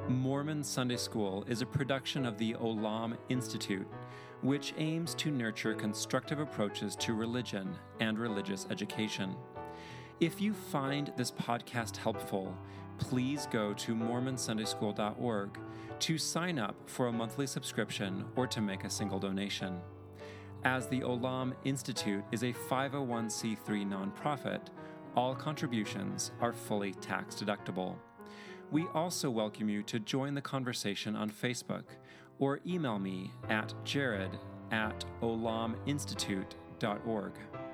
Mormon Sunday School is a production of the Olam Institute, which aims to nurture constructive approaches to religion and religious education. If you find this podcast helpful, please go to mormonsundayschool.org to sign up for a monthly subscription or to make a single donation. As the Olam Institute is a 501c3 nonprofit, all contributions are fully tax deductible. We also welcome you to join the conversation on Facebook or email me at jared@olaminstitute.org.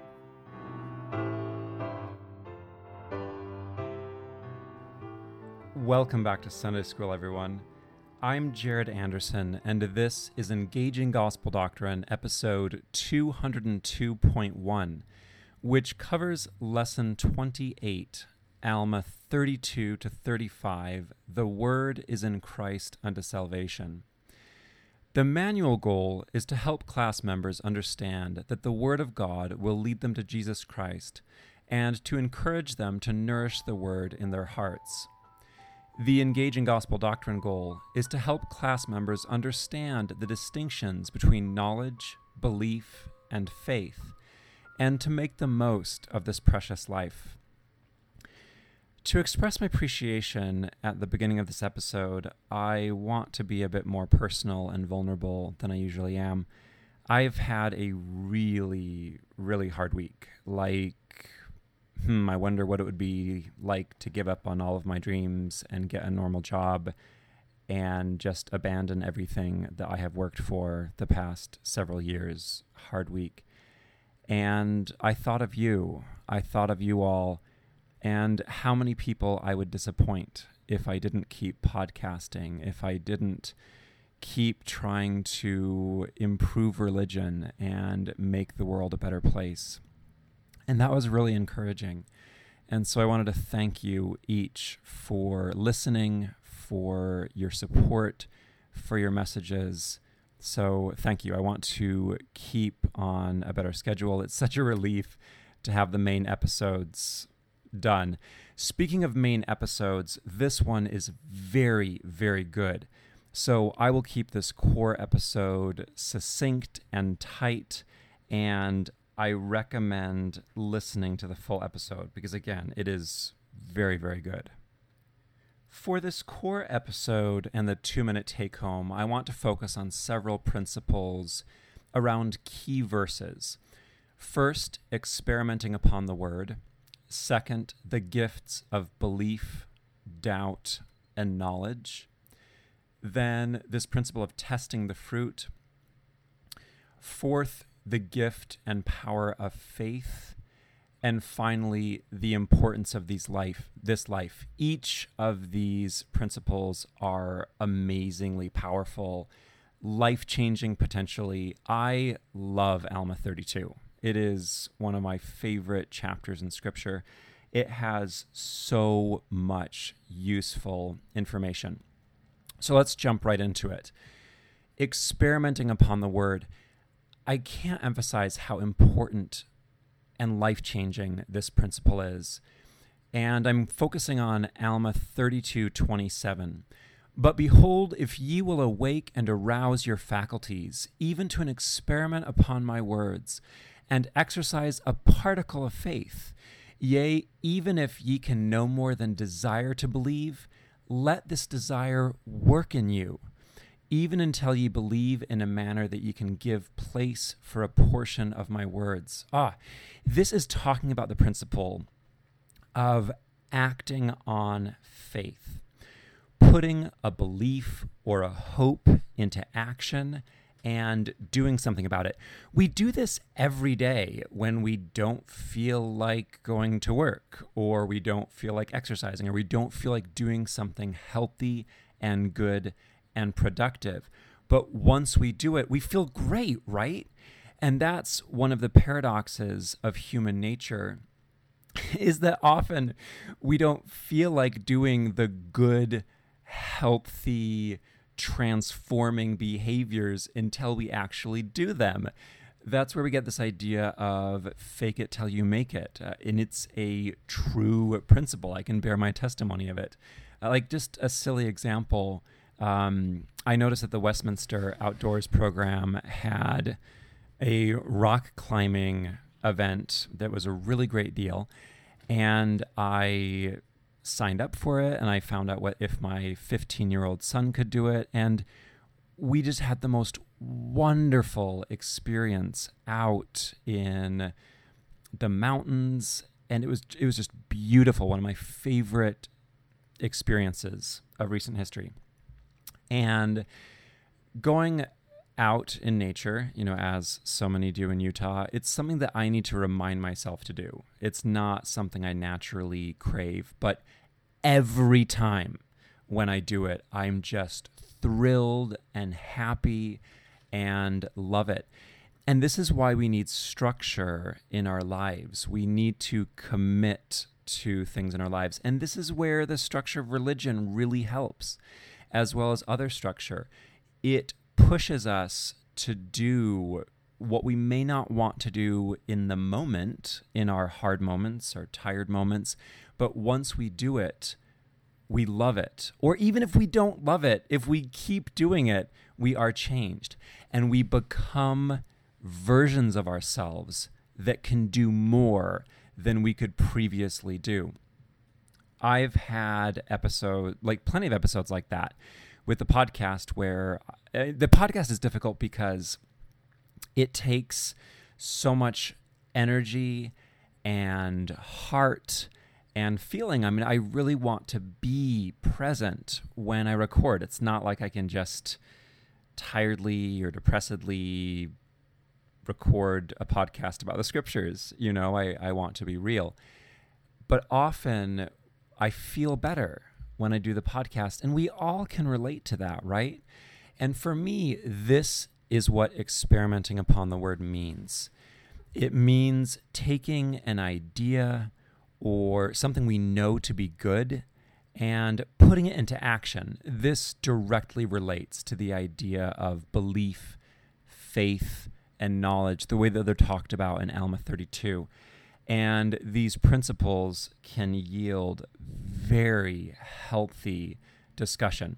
Welcome back to Sunday School, everyone. I'm Jared Anderson, and this is Engaging Gospel Doctrine, episode 202.1, which covers Lesson 28, Alma 32 to 35, The Word is in Christ unto Salvation. The manual goal is to help class members understand that the Word of God will lead them to Jesus Christ, and to encourage them to nourish the Word in their hearts. The Engaging Gospel Doctrine goal is to help class members understand the distinctions between knowledge, belief, and faith, and to make the most of this precious life. To express my appreciation at the beginning of this episode, I want to be a bit more personal and vulnerable than I usually am. I've had a really, really hard week. I wonder what it would be like to give up on all of my dreams and get a normal job and just abandon everything that I have worked for the past several years. Hard week. And I thought of you. I thought of you all and how many people I would disappoint if I didn't keep podcasting, if I didn't keep trying to improve religion and make the world a better place. And that was really encouraging. And so I wanted to thank you each for listening, for your support, for your messages. So thank you. I want to keep on a better schedule. It's such a relief to have the main episodes done. Speaking of main episodes, this one is very, very good. So I will keep this core episode succinct and tight, and I recommend listening to the full episode because, again, it is very, very good. For this core episode and the 2-minute take-home, I want to focus on several principles around key verses. First, experimenting upon the Word. Second, the gifts of belief, doubt, and knowledge. Then this principle of testing the fruit. Fourth, the gift and power of faith. And finally, the importance of this life. Each of these principles are amazingly powerful, life-changing potentially. I love Alma 32. It is one of my favorite chapters in Scripture. It has so much useful information. So let's jump right into it. Experimenting upon the Word. I can't emphasize how important and life-changing this principle is. And I'm focusing on Alma 32:27. But behold, if ye will awake and arouse your faculties, even to an experiment upon my words, and exercise a particle of faith, yea, even if ye can no more than desire to believe, let this desire work in you, even until ye believe in a manner that ye can give place for a portion of my words. This is talking about the principle of acting on faith, putting a belief or a hope into action and doing something about it. We do this every day when we don't feel like going to work, or we don't feel like exercising, or we don't feel like doing something healthy and good and productive. But once we do it, we feel great, right? And that's one of the paradoxes of human nature, is that often we don't feel like doing the good, healthy, transforming behaviors until we actually do them. That's where we get this idea of fake it till you make it. And it's a true principle. I can bear my testimony of it. Like just a silly example. I noticed that the Westminster Outdoors program had a rock climbing event that was a really great deal. And I signed up for it, and I found out what if my 15-year-old son could do it. And we just had the most wonderful experience out in the mountains. And it was just beautiful. One of my favorite experiences of recent history. And going out in nature, as so many do in Utah, it's something that I need to remind myself to do. It's not something I naturally crave, but every time when I do it, I'm just thrilled and happy and love it. And this is why we need structure in our lives. We need to commit to things in our lives. And this is where the structure of religion really helps, as well as other structure. It pushes us to do what we may not want to do in the moment, in our hard moments or tired moments, but once we do it, we love it. Or even if we don't love it, if we keep doing it, we are changed and we become versions of ourselves that can do more than we could previously do. I've had plenty of episodes like that with the podcast, where the podcast is difficult because it takes so much energy and heart and feeling. I mean, I really want to be present when I record. It's not like I can just tiredly or depressedly record a podcast about the scriptures. I want to be real. But often I feel better when I do the podcast, and we all can relate to that, right? And for me, this is what experimenting upon the word means. It means taking an idea or something we know to be good and putting it into action. This directly relates to the idea of belief, faith, and knowledge, the way that they're talked about in Alma 32. And these principles can yield very healthy discussion.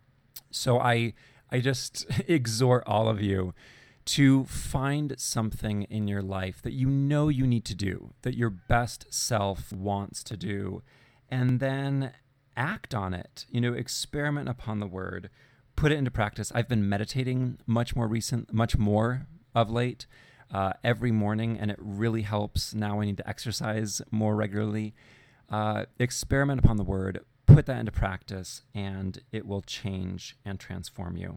So I just exhort all of you to find something in your life that you know you need to do, that your best self wants to do, and then act on it. Experiment upon the word, put it into practice. I've been meditating much more of late, every morning, and it really helps. Now I need to exercise more regularly. Experiment upon the word, put that into practice, and it will change and transform you.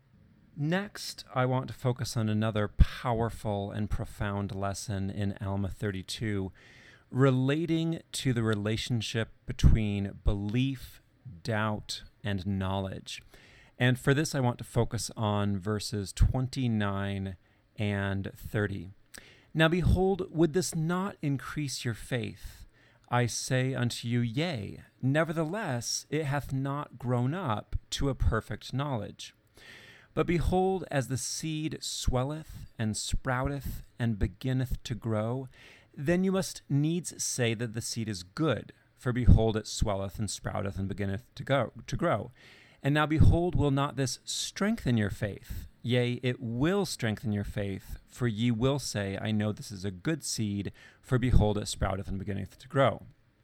Next, I want to focus on another powerful and profound lesson in Alma 32, relating to the relationship between belief, doubt, and knowledge. And for this, I want to focus on verses 29 and 30. Now behold, would this not increase your faith? I say unto you, yea, nevertheless it hath not grown up to a perfect knowledge. But behold, as the seed swelleth and sprouteth and beginneth to grow, then you must needs say that the seed is good, for behold, it swelleth and sprouteth and beginneth to grow. And now behold, will not this strengthen your faith? Yea, it will strengthen your faith, for ye will say, I know this is a good seed, for behold, it sprouteth and beginneth to grow.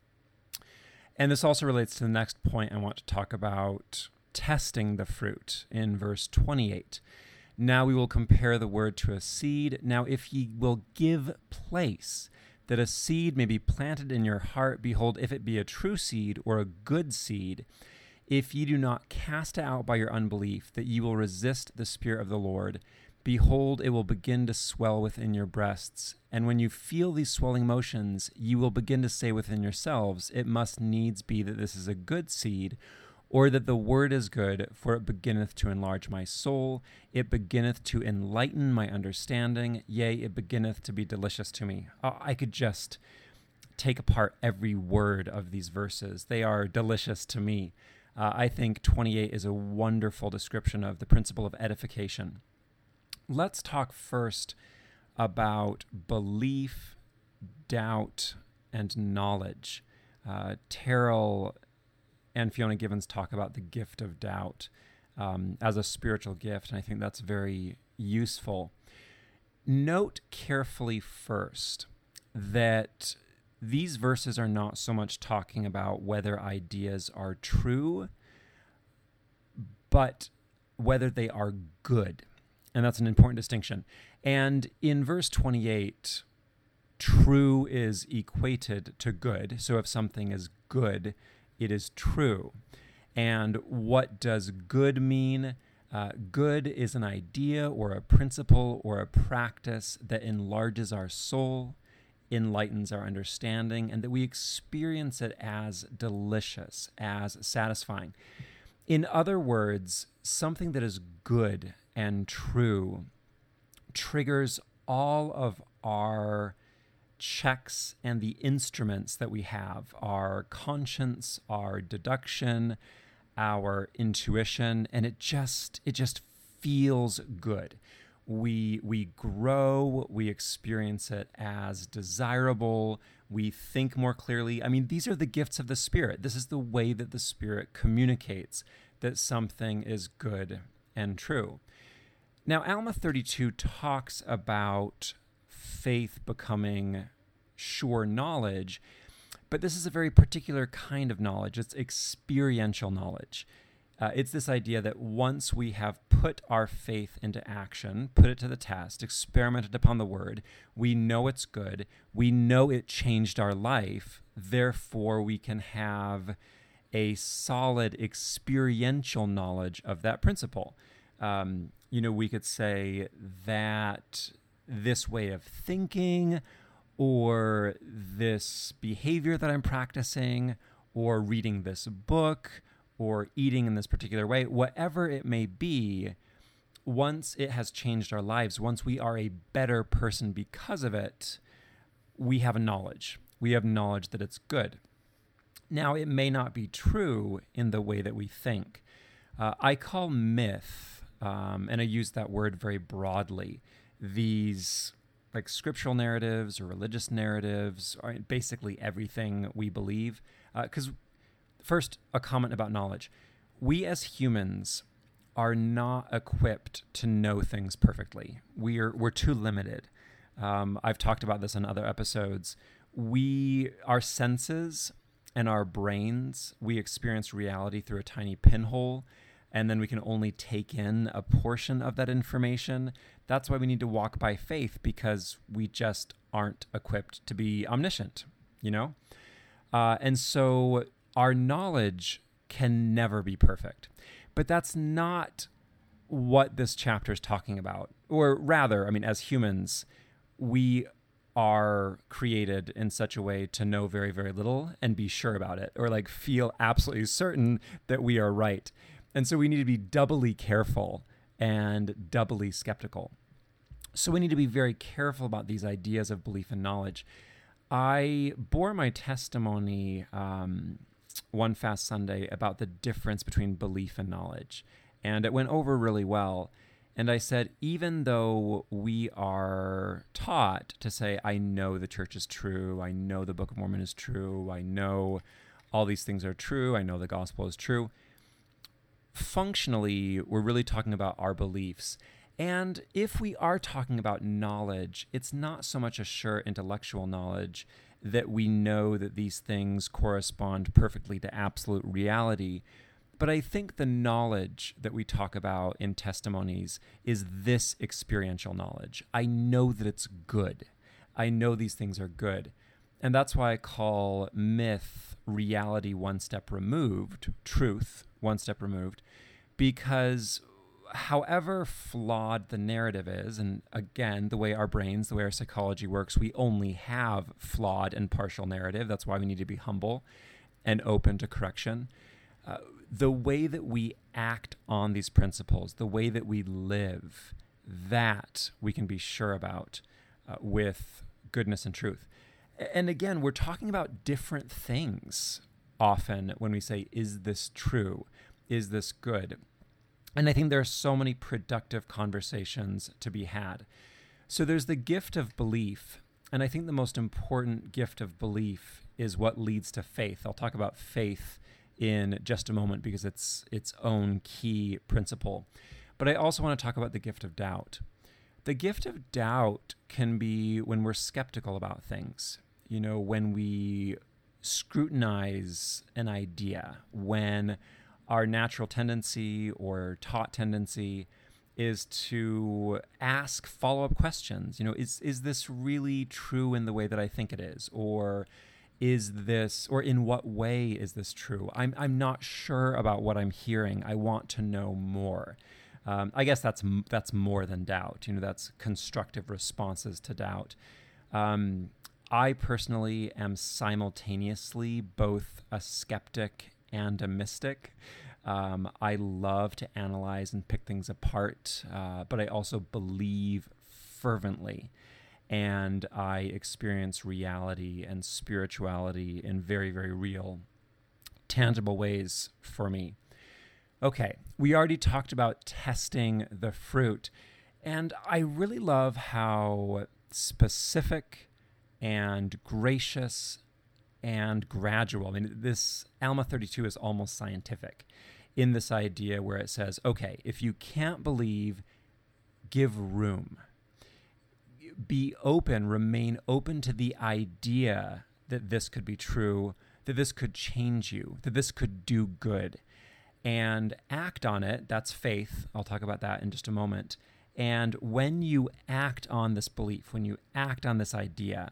And this also relates to the next point I want to talk about, testing the fruit, in verse 28. Now we will compare the word to a seed. Now if ye will give place, that a seed may be planted in your heart, behold, if it be a true seed or a good seed, if ye do not cast it out by your unbelief, that ye will resist the Spirit of the Lord, behold, it will begin to swell within your breasts. And when you feel these swelling motions, ye will begin to say within yourselves, it must needs be that this is a good seed, or that the word is good, for it beginneth to enlarge my soul, it beginneth to enlighten my understanding, yea, it beginneth to be delicious to me. I could just take apart every word of these verses. They are delicious to me. I think 28 is a wonderful description of the principle of edification. Let's talk first about belief, doubt, and knowledge. Terrell and Fiona Givens talk about the gift of doubt as a spiritual gift, and I think that's very useful. Note carefully first that these verses are not so much talking about whether ideas are true, but whether they are good. And that's an important distinction. And in verse 28, true is equated to good. So if something is good, it is true. And what does good mean? Good is an idea or a principle or a practice that enlarges our soul, enlightens our understanding, and that we experience it as delicious, as satisfying. In other words, something that is good and true triggers all of our checks and the instruments that we have, our conscience, our deduction, our intuition, and it just feels good. We grow, we experience it as desirable, we think more clearly. I mean, these are the gifts of the Spirit. This is the way that the Spirit communicates that something is good and true. Now, Alma 32 talks about faith becoming sure knowledge, but this is a very particular kind of knowledge. It's experiential knowledge. It's this idea that once we have put our faith into action, put it to the test, experimented upon the word, we know it's good, we know it changed our life, therefore we can have a solid experiential knowledge of that principle. We could say that this way of thinking or this behavior that I'm practicing or reading this book or eating in this particular way, whatever it may be, once it has changed our lives, once we are a better person because of it, we have a knowledge. We have knowledge that it's good. Now, it may not be true in the way that we think. I call myth, and I use that word very broadly, these like scriptural narratives or religious narratives, or basically everything we believe. Because first, a comment about knowledge. We as humans are not equipped to know things perfectly. We're too limited. I've talked about this in other episodes. Our senses and our brains, we experience reality through a tiny pinhole, and then we can only take in a portion of that information. That's why we need to walk by faith, because we just aren't equipped to be omniscient, And so our knowledge can never be perfect. But that's not what this chapter is talking about. Or rather, as humans, we are created in such a way to know very, very little and be sure about it, or feel absolutely certain that we are right. And so we need to be doubly careful and doubly skeptical. So we need to be very careful about these ideas of belief and knowledge. I bore my testimony one Fast Sunday about the difference between belief and knowledge, and it went over really well. And I said, even though we are taught to say, I know the church is true, I know the Book of Mormon is true, I know all these things are true, I know the gospel is true, functionally, we're really talking about our beliefs. And if we are talking about knowledge, it's not so much a sure intellectual knowledge that we know that these things correspond perfectly to absolute reality. But I think the knowledge that we talk about in testimonies is this experiential knowledge. I know that it's good. I know these things are good. And that's why I call myth reality one step removed, truth one step removed, because however flawed the narrative is, and again, the way our brains, the way our psychology works, we only have flawed and partial narrative. That's why we need to be humble and open to correction. The way that we act on these principles, the way that we live, that we can be sure about with goodness and truth. And again, we're talking about different things often when we say, is this true? Is this good? And I think there are so many productive conversations to be had. So there's the gift of belief. And I think the most important gift of belief is what leads to faith. I'll talk about faith in just a moment because it's its own key principle. But I also want to talk about the gift of doubt. The gift of doubt can be when we're skeptical about things, when we scrutinize an idea, when our natural tendency or taught tendency is to ask follow-up questions. Is this really true in the way that I think it is? Or in what way is this true? I'm not sure about what I'm hearing. I want to know more. I guess that's more than doubt. That's constructive responses to doubt. I personally am simultaneously both a skeptic and a mystic. I love to analyze and pick things apart, but I also believe fervently, and I experience reality and spirituality in very, very real, tangible ways for me. Okay, we already talked about testing the fruit, and I really love how specific and gracious and gradual. This Alma 32 is almost scientific in this idea where it says, okay, if you can't believe, give room. Be open, remain open to the idea that this could be true, that this could change you, that this could do good. And act on it. That's faith. I'll talk about that in just a moment. And when you act on this belief, when you act on this idea,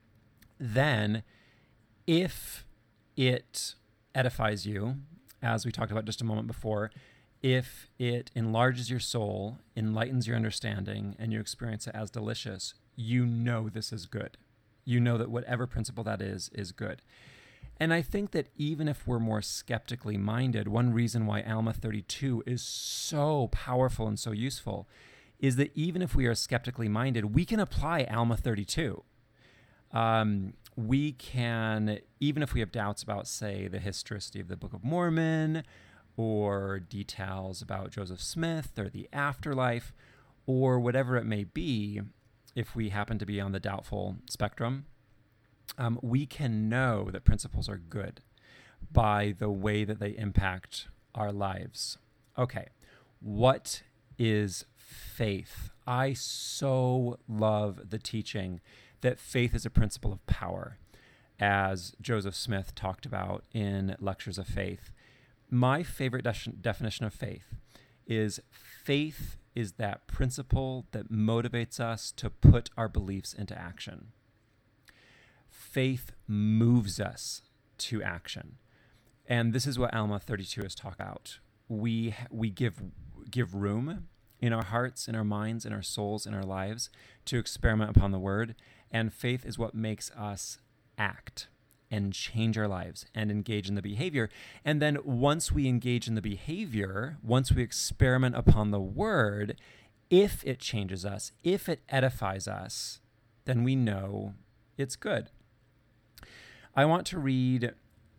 then if it edifies you, as we talked about just a moment before, if it enlarges your soul, enlightens your understanding, and you experience it as delicious, this is good. That whatever principle that is good. And I think that even if we're more skeptically minded, one reason why Alma 32 is so powerful and so useful is that even if we are skeptically minded, we can apply Alma 32. We can, even if we have doubts about, say, the historicity of the Book of Mormon, or details about Joseph Smith or the afterlife, or whatever it may be, if we happen to be on the doubtful spectrum, we can know that principles are good by the way that they impact our lives. Okay, what is faith? I so love the teaching that faith is a principle of power, as Joseph Smith talked about in Lectures of Faith. My favorite definition of faith is that principle that motivates us to put our beliefs into action. Faith moves us to action. And this is what Alma 32 is talking about. We give room in our hearts, in our minds, in our souls, in our lives to experiment upon the word. And faith is what makes us act and change our lives and engage in the behavior. And then once we engage in the behavior, once we experiment upon the word, if it changes us, if it edifies us, then we know it's good. I want to read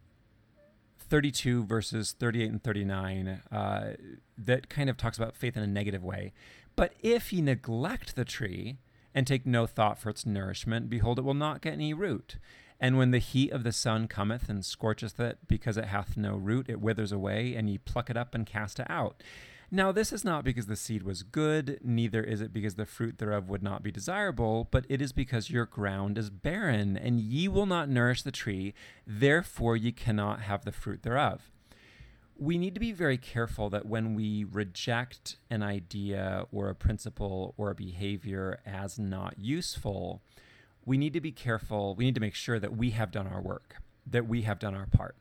32 verses 38 and 39 that kind of talks about faith in a negative way. But if ye neglect the tree and take no thought for its nourishment, behold, it will not get any root. And when the heat of the sun cometh and scorcheth it, because it hath no root, it withers away, and ye pluck it up and cast it out. Now this is not because the seed was good, neither is it because the fruit thereof would not be desirable, but it is because your ground is barren, and ye will not nourish the tree, therefore ye cannot have the fruit thereof. We need to be very careful that when we reject an idea or a principle or a behavior as not useful, we need to be careful. We need to make sure that we have done our work, that we have done our part.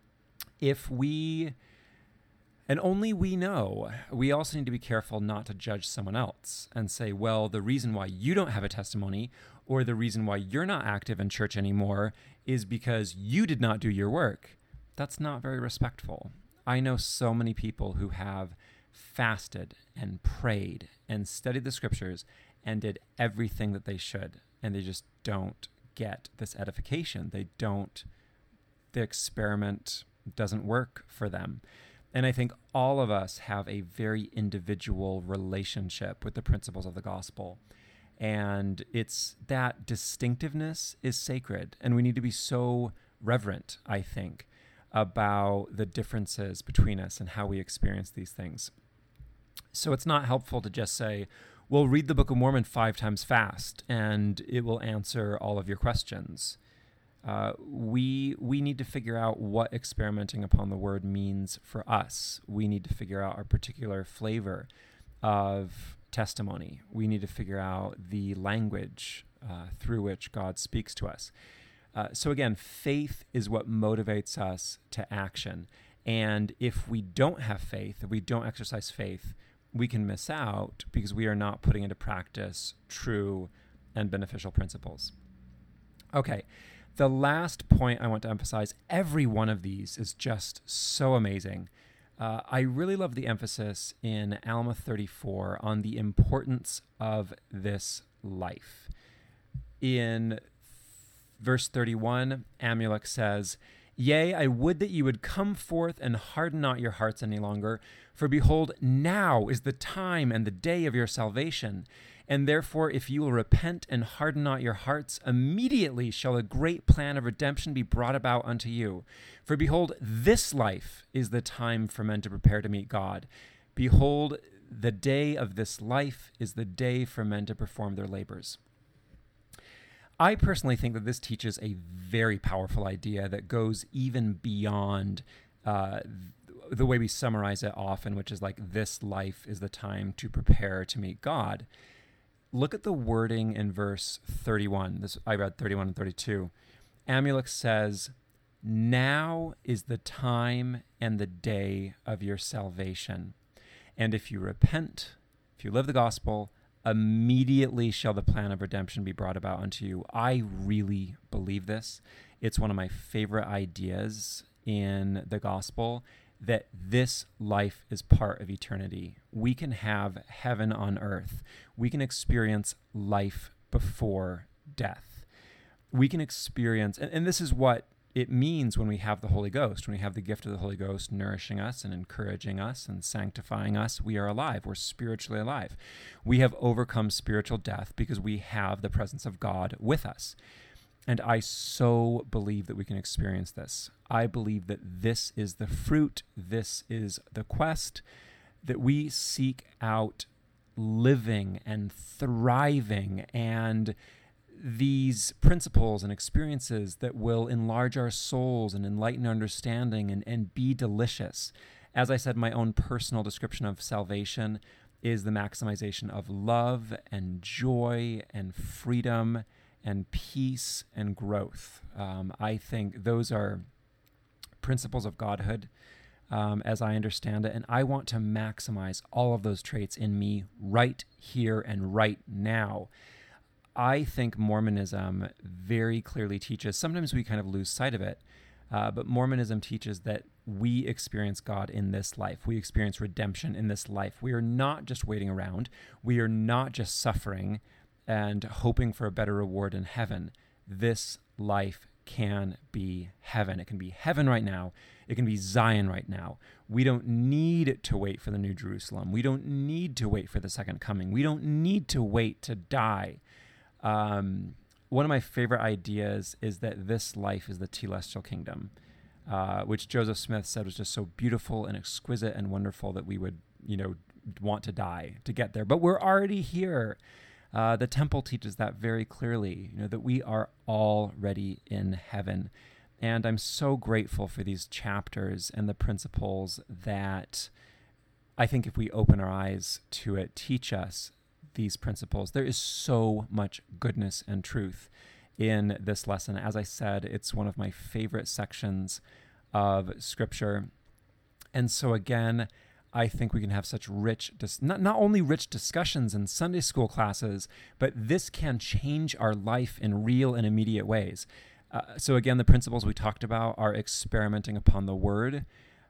And only we know, we also need to be careful not to judge someone else and say, well, the reason why you don't have a testimony or the reason why you're not active in church anymore is because you did not do your work. That's not very respectful. I know so many people who have fasted and prayed and studied the scriptures and did everything that they should, and they just don't get this edification. The experiment doesn't work for them. And I think all of us have a very individual relationship with the principles of the gospel. And it's that distinctiveness is sacred. And we need to be so reverent, I think, about the differences between us and how we experience these things. So it's not helpful to just say, well, read the Book of Mormon 5 times fast and it will answer all of your questions. We need to figure out what experimenting upon the Word means for us. We need to figure out our particular flavor of testimony. We need to figure out the language through which God speaks to us. So again, faith is what motivates us to action. And if we don't have faith, if we don't exercise faith, we can miss out because we are not putting into practice true and beneficial principles. Okay, the last point I want to emphasize, every one of these is just so amazing. I really love the emphasis in Alma 34 on the importance of this life. In verse 31, Amulek says, "Yea, I would that you would come forth and harden not your hearts any longer, for behold, now is the time and the day of your salvation. And therefore, if you will repent and harden not your hearts, immediately shall a great plan of redemption be brought about unto you. For behold, this life is the time for men to prepare to meet God. Behold, the day of this life is the day for men to perform their labors." I personally think that this teaches a very powerful idea that goes even beyond the way we summarize it often, which is like, this life is the time to prepare to meet God. Look at the wording in verse 31. I read 31 and 32. Amulek says, "Now is the time and the day of your salvation. And if you repent, if you live the gospel, immediately shall the plan of redemption be brought about unto you." I really believe this. It's one of my favorite ideas in the gospel, that this life is part of eternity. We can have heaven on earth. We can experience life before death. We can experience, and this is what it means when we have the Holy Ghost, when we have the gift of the Holy Ghost nourishing us and encouraging us and sanctifying us. We are alive. We're spiritually alive. We have overcome spiritual death because we have the presence of God with us. And I so believe that we can experience this. I believe that this is the fruit, this is the quest, that we seek out living and thriving, and these principles and experiences that will enlarge our souls and enlighten our understanding and be delicious. As I said, my own personal description of salvation is the maximization of love and joy and freedom and peace and growth. I think those are principles of godhood as I understand it, and I want to maximize all of those traits in me right here and right now. I think Mormonism very clearly teaches, sometimes we kind of lose sight of it, but Mormonism teaches that we experience God in this life. We experience redemption in this life. We are not just waiting around. We are not just suffering and hoping for a better reward in heaven. This life can be heaven. It can be heaven right now. It can be Zion right now. We don't need to wait for the New Jerusalem. We don't need to wait for the second coming. We don't need to wait to die. One of my favorite ideas is that this life is the telestial kingdom, which Joseph Smith said was just so beautiful and exquisite and wonderful that we would, want to die to get there. But we're already here. The temple teaches that very clearly, that we are already in heaven. And I'm so grateful for these chapters and the principles that I think if we open our eyes to it, teach us these principles. There is so much goodness and truth in this lesson. As I said, it's one of my favorite sections of Scripture. And so again, I think we can have such rich, not only rich discussions in Sunday school classes, but this can change our life in real and immediate ways. So again, the principles we talked about are experimenting upon the Word,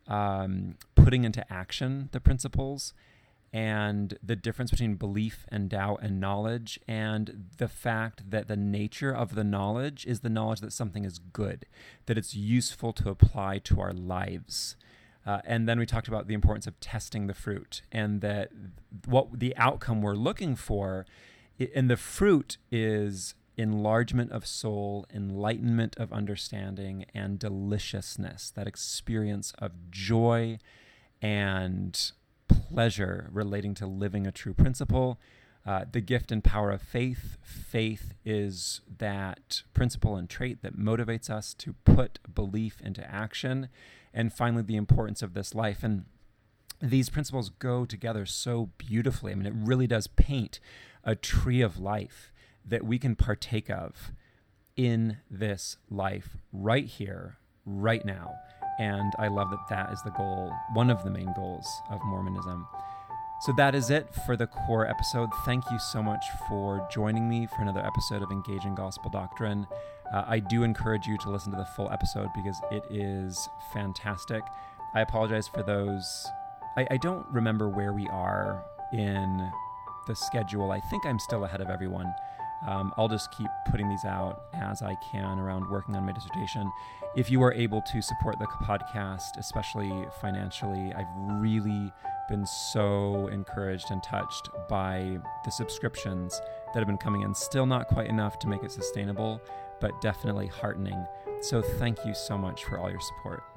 putting into action the principles, and the difference between belief and doubt and knowledge, and the fact that the nature of the knowledge is the knowledge that something is good, that it's useful to apply to our lives. And then we talked about the importance of testing the fruit, and that what the outcome we're looking for, and the fruit is enlargement of soul, enlightenment of understanding, and deliciousness, that experience of joy and pleasure relating to living a true principle. The gift and power of faith. Faith is that principle and trait that motivates us to put belief into action. And finally, the importance of this life. And these principles go together so beautifully. I mean, it really does paint a tree of life that we can partake of in this life right here, right now. And I love that that is the goal, one of the main goals of Mormonism. So that is it for the core episode. Thank you so much for joining me for another episode of Engaging Gospel Doctrine. I do encourage you to listen to the full episode because it is fantastic. I apologize for those. I don't remember where we are in the schedule. I think I'm still ahead of everyone. I'll just keep putting these out as I can around working on my dissertation. If you are able to support the podcast, especially financially, I've really been so encouraged and touched by the subscriptions that have been coming in. Still not quite enough to make it sustainable, but definitely heartening. So thank you so much for all your support.